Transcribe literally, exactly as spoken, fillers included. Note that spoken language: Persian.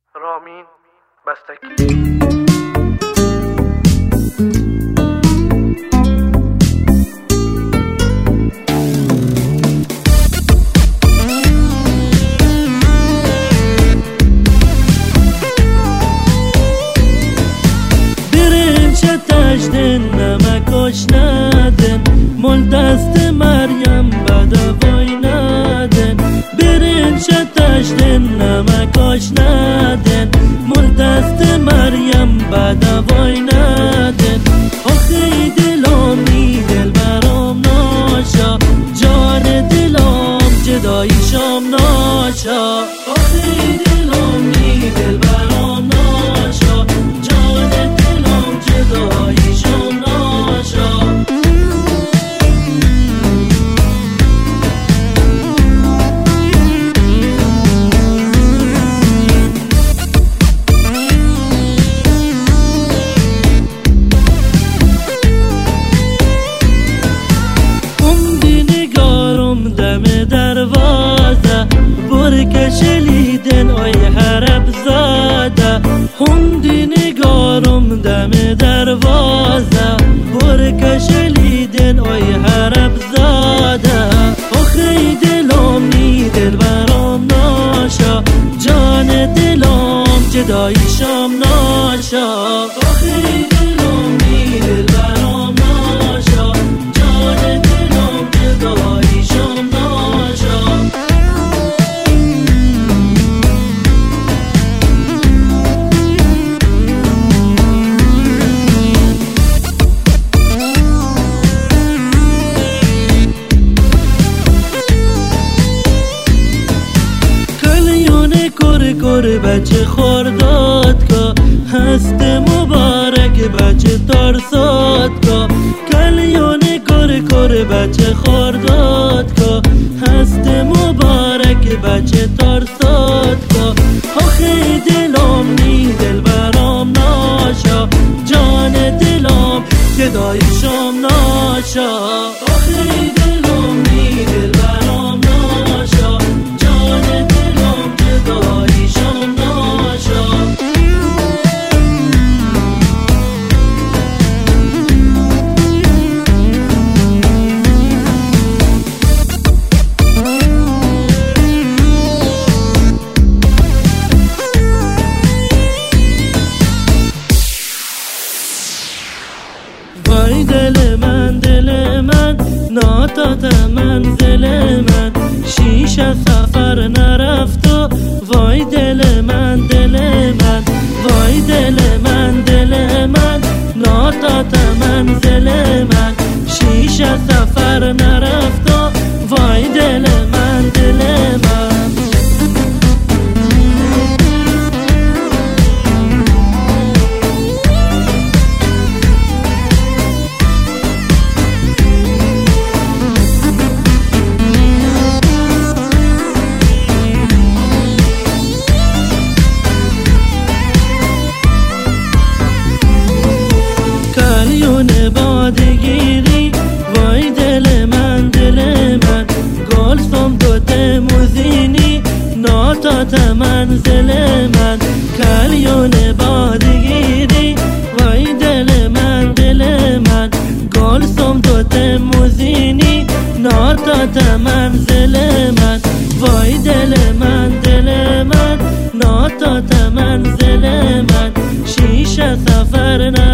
رامین بستکی. تجدن نمکاش ندن مول دست مریم بدا وای ندن برن تجدن نمکاش ندن مول دست مریم بدا وای ندن آخی دلامی دل برام ناشا جان دلام جدایی شام ناشا آخی دلامی دل برام ناشا جان دلام جدایی شام ناشا دم دروازه برکش لیدن آی حرب زاده هندی نگارم دم دروازه برکش لیدن آی حرب زاده آخی دلامی دل برام ناشا جان دلام جدایی شام ناشا آخی دلامی دل برام ناشا جان دلام جدایی شام ناشا کر کر بچه خورداد کا هست مبارک بچه ترساد کا کلیون کر کر بچه خورداد کا هست مبارک بچه ترساد کا آخی دلام نی دل برام ناشا جان دلام گدای شام ناشا آخی دلام نی دل برام ناشا جان دلام گدای شام ناشا وای دل من دل من ناتات منزل من شیشه سفر نرفت و وای دل من دل من وای دل من دل من ناتات منزل من شیشه سفر نرفت و وای دل من دل من بادگیری وای دل من دل من گل سم دوت موزینی ناتات منزل من کلیون بادگیری وای دل من دل من گل سم دوت موزینی ناتات منزل من وای دل من دل من ناتات منزل من شیشه سفر